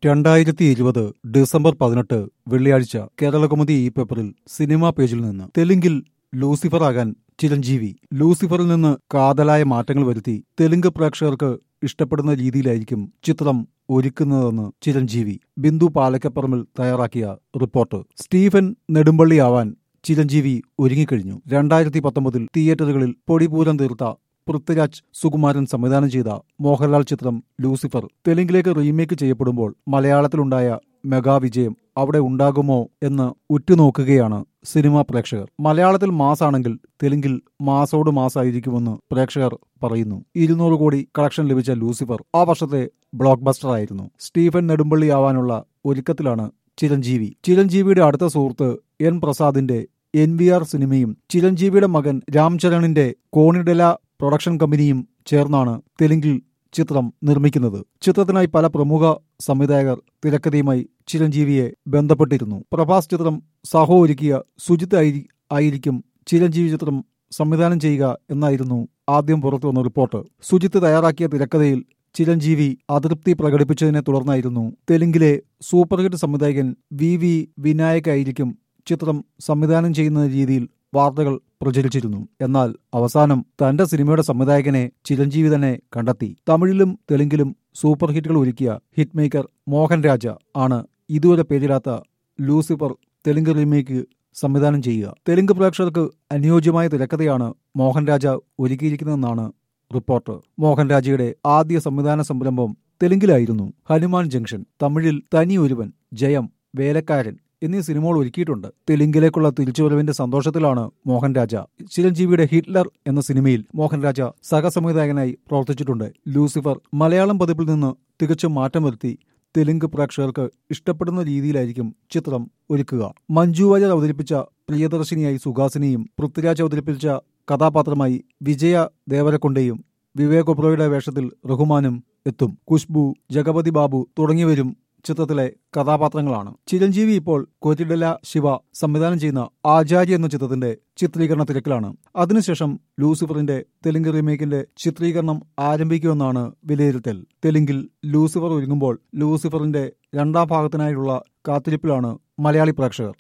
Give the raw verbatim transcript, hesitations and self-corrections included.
രണ്ടായിരത്തി ഇരുപത് ഡിസംബർ പതിനെട്ട് വെള്ളിയാഴ്ച കേരളകൗമുദി ഈ പേപ്പറിൽ സിനിമാ പേജിൽ നിന്ന് തെലുങ്കിൽ ലൂസിഫർ ആകാൻ ചിരഞ്ജീവി. ലൂസിഫറിൽ നിന്ന് കാതലായ മാറ്റങ്ങൾ വരുത്തി തെലുങ്ക് പ്രേക്ഷകർക്ക് ഇഷ്ടപ്പെടുന്ന രീതിയിലായിരിക്കും ചിത്രം ഒരുക്കുന്നതെന്ന് ചിരഞ്ജീവി. ബിന്ദു പാലക്കപ്പറമ്പിൽ തയ്യാറാക്കിയ റിപ്പോർട്ട്. സ്റ്റീഫൻ നെടുമ്പള്ളിയാവാൻ ചിരഞ്ജീവി ഒരുങ്ങിക്കഴിഞ്ഞു. രണ്ടായിരത്തി പത്തൊമ്പതിൽ തിയേറ്ററുകളിൽ പൊടിപൂരം തീർത്ത പൃഥ്വിരാജ് സുകുമാരൻ സംവിധാനം ചെയ്ത മോഹൻലാൽ ചിത്രം ലൂസിഫർ തെലുങ്കിലേക്ക് റീമേക്ക് ചെയ്യപ്പെടുമ്പോൾ മലയാളത്തിലുണ്ടായ മെഗാ വിജയം അവിടെ ഉണ്ടാകുമോ എന്ന് ഉറ്റുനോക്കുകയാണ് സിനിമാ പ്രേക്ഷകർ. മലയാളത്തിൽ മാസാണെങ്കിൽ തെലുങ്കിൽ മാസോട് മാസായിരിക്കുമെന്ന് പ്രേക്ഷകർ പറയുന്നു. ഇരുന്നൂറ് കോടി കളക്ഷൻ ലഭിച്ച ലൂസിഫർ ആ വർഷത്തെ ബ്ലോക്ക് ബസ്റ്റർ ആയിരുന്നു. സ്റ്റീഫൻ നെടുമ്പള്ളിയാവാനുള്ള ഒരുക്കത്തിലാണ് ചിരഞ്ജീവി. ചിരഞ്ജീവിയുടെ അടുത്ത സുഹൃത്ത് എൻ പ്രസാദിന്റെ എൻ വി ആർ സിനിമയും ചിരഞ്ജീവിയുടെ മകൻ രാംചരണിന്റെ കോണിഡല പ്രൊഡക്ഷൻ കമ്പനിയും ചേർന്നാണ് തെലുങ്കിൽ ചിത്രം നിർമ്മിക്കുന്നത്. ചിത്രത്തിനായി പല പ്രമുഖ സംവിധായകർ തിരക്കഥയുമായി ചിരഞ്ജീവിയെ ബന്ധപ്പെട്ടിരുന്നു. പ്രഭാസ് ചിത്രം സഹോ ഒരുക്കിയ സുജിത് ആയിരിക്കും ചിരഞ്ജീവി ചിത്രം സംവിധാനം ചെയ്യുക എന്നായിരുന്നു ആദ്യം പുറത്തുവന്ന റിപ്പോർട്ട്. സുജിത്ത് തയ്യാറാക്കിയ തിരക്കഥയിൽ ചിരഞ്ജീവി അതൃപ്തി പ്രകടിപ്പിച്ചതിനെ തുടർന്നായിരുന്നു തെലുങ്കിലെ സൂപ്പർഹിറ്റ് സംവിധായകൻ വി വി വിനായക് ആയിരിക്കും ചിത്രം സംവിധാനം ചെയ്യുന്ന രീതിയിൽ വാർത്തകൾ പ്രചരിച്ചിരുന്നു. എന്നാൽ അവസാനം തന്റെ സിനിമയുടെ സംവിധായകനെ ചിരഞ്ജീവി തന്നെ കണ്ടെത്തി. തമിഴിലും തെലുങ്കിലും സൂപ്പർ ഹിറ്റുകൾ ഒരുക്കിയ ഹിറ്റ് മേക്കർ മോഹൻ രാജ ആണ് ഇതുവരെ പേരിടാത്ത ലൂസിഫർ തെലുങ്ക് റീമേക്ക് സംവിധാനം ചെയ്യുക. തെലുങ്ക് പ്രേക്ഷകർക്ക് അനുയോജ്യമായ തിരക്കഥയാണ് മോഹൻ രാജ ഒരുക്കിയിരിക്കുന്നതെന്നാണ് റിപ്പോർട്ട്. മോഹൻ രാജയുടെ ആദ്യ സംവിധാന സംരംഭം തെലുങ്കിലായിരുന്നു ഹനുമാൻ ജംഗ്ഷൻ. തമിഴിൽ തനി ഒരുവൻ, ജയം, വേലക്കാരൻ എന്നീ സിനിമകൾ ഒരുക്കിയിട്ടുണ്ട്. തെലുങ്കിലേക്കുള്ള തിരിച്ചുവരവിന്റെ സന്തോഷത്തിലാണ് മോഹൻ രാജ. ചിരഞ്ജീവിയുടെ ഹിറ്റ്ലർ എന്ന സിനിമയിൽ മോഹൻ രാജ സഹസംവിധായകനായി പ്രവർത്തിച്ചിട്ടുണ്ട്. ലൂസിഫർ മലയാളം പതിപ്പിൽ നിന്ന് തികച്ചും മാറ്റം വരുത്തി തെലുങ്ക് പ്രേക്ഷകർക്ക് ഇഷ്ടപ്പെടുന്ന രീതിയിലായിരിക്കും ചിത്രം ഒരുക്കുക. മഞ്ജു വാര്യർ അവതരിപ്പിച്ച പ്രിയദർശിനിയായി സുഹാസിനിയും പൃഥ്വിരാജ് അവതരിപ്പിച്ച കഥാപാത്രമായി വിജയ ദേവരക്കൊണ്ടയും വിവേക് ഒബ്രോയുടെ വേഷത്തിൽ റഹ്മാനും എത്തും. ഖുശ്ബു, ജഗപതി ബാബു തുടങ്ങിയവരും ചിത്രത്തിലെ കഥാപാത്രങ്ങളാണ്. ചിരഞ്ജീവി ഇപ്പോൾ കോറ്റിഡല ശിവ സംവിധാനം ചെയ്യുന്ന ആചാര്യ എന്ന ചിത്രത്തിന്റെ ചിത്രീകരണ തിരക്കിലാണ്. അതിനുശേഷം ലൂസിഫറിന്റെ തെലുങ്ക് റീമേക്കിന്റെ ചിത്രീകരണം ആരംഭിക്കുമെന്നാണ് വിലയിരുത്തൽ. തെലുങ്കിൽ ലൂസിഫർ ഒരുങ്ങുമ്പോൾ ലൂസിഫറിന്റെ രണ്ടാം ഭാഗത്തിനായുള്ള കാത്തിരിപ്പിലാണ് മലയാളി പ്രേക്ഷകർ.